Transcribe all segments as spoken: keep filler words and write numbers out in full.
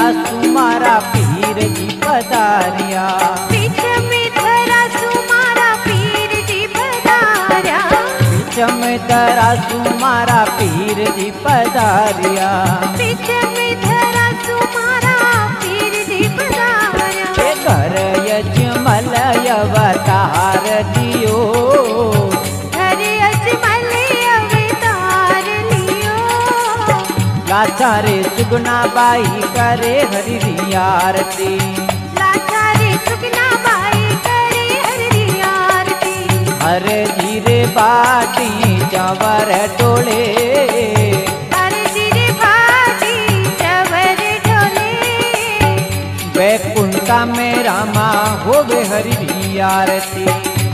सुमारा पीर जी पधारिया। बीच में धरा सुमारा पीर जी पधारिया। बीच में धरा सुमारा पीर जी पधारिया। बीच में धरा सुमारा पीर जी पधारिया। हे घर यजमल अवतार दियो। घर यजमल अवतार लियो। लाचारे सुगुना बाई करे हरि री आरती। लाचारे सुगुना बाई करे हरि री आरती। हर जीरे बाटी चवर डोले। हर जीरे बाटी चवर डोले। वैकुंठा में रामा होवे हरि री आरती।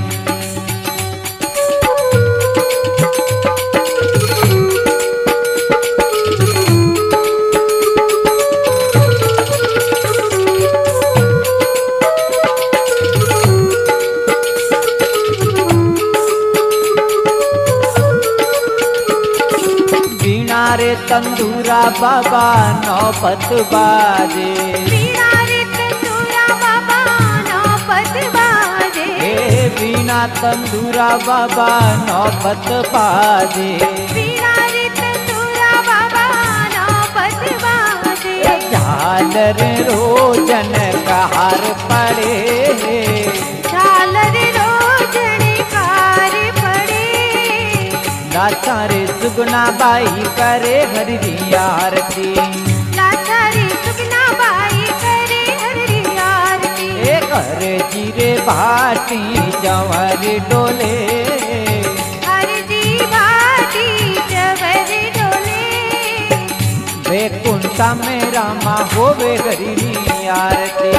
रे तंदूरा बाबा नौपत बाजे। वीणा रे तंदूरा बाबा नौपत बाजे। हे वीणा तंदूरा बाबा नौपत बाजे। वीणा रे तंदूरा बाबा नौपत बाजे। झालर रोजन कहार पड़े। झालर रोजन कार पड़े। लाचारे सुगुना बाई करे हरि री आरती। लाचारे सुगुना बाई करे हरि री आरती। ए घर जीरे भाटी जवर डोले। हर जी भाटी जवर डोले। वैकुंठा में रामा होवे हरि री आरती।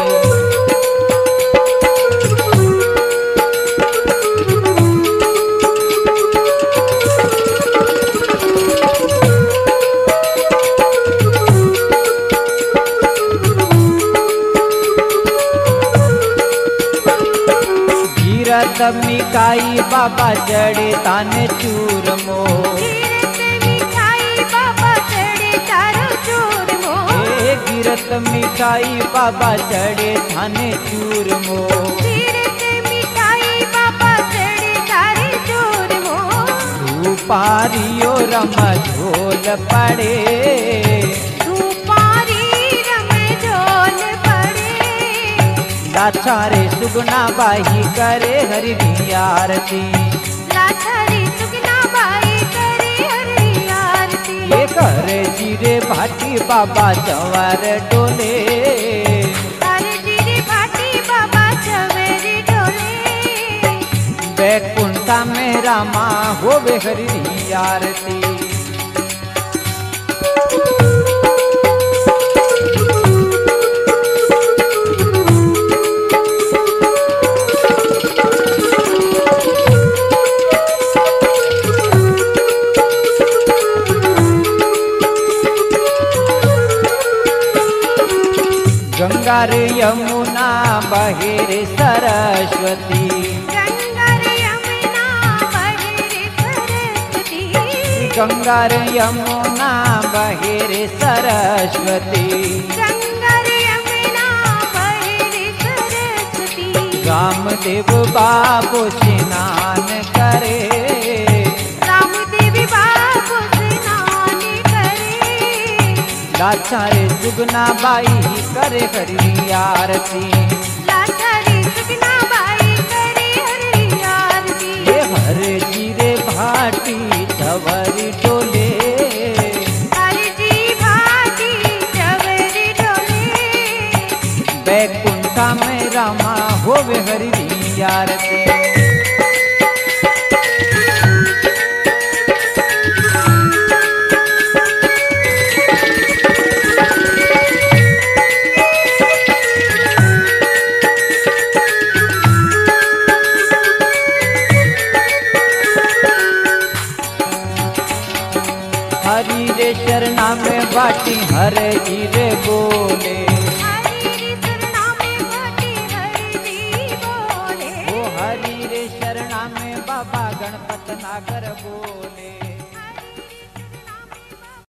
मिठाई बाबा चढ़े ताने चूरमो। गिरत मिठाई बाबा चढ़े तारो चूरमो। ए गिरत मिठाई बाबा चढ़े थाने चूरमो। गिरत मिठाई बाबा चढ़े तारे चूरमो। धूपारियो रम झोल पड़े। धूपारी रम झोल पड़े। लाचारे सुगुना बाई करे हरि री आरती। लाचारे सुगुना बाई करे हरि री आरती। ये करे जीरे भाटी बाबा जवर डोले। हर जीरे भाटी बाबा जवर डोले। वैकुंठा में रामा होवे हरि री आरती। गंगा रे यमुना बहे रे सरस्वती। गंगा रे यमुना बहे रे सरस्वती। गंगा रे यमुना बहे रे सरस्वती। गंगा रे यमुना बहे रे सरस्वती। रामदेव बाबू स्नान करे। रामदेव बाबू स्नान करे। लाचारे सुगुना बाई करे हरि री आरती। लाचारे सुगुना बाई करे हरि री आरती। ये हर जीरे भाटी जवर डोले। हर जी भाटी जवर डोले। वैकुंठा में रामा होवे हरि री आरती। हरि रे शरणा में बाटी हर जी रे बोले। हरि रे शरणा में बाटी हरि जी बोले। ओ हरि रे शरणा में बाबा गणपत नागर बोले।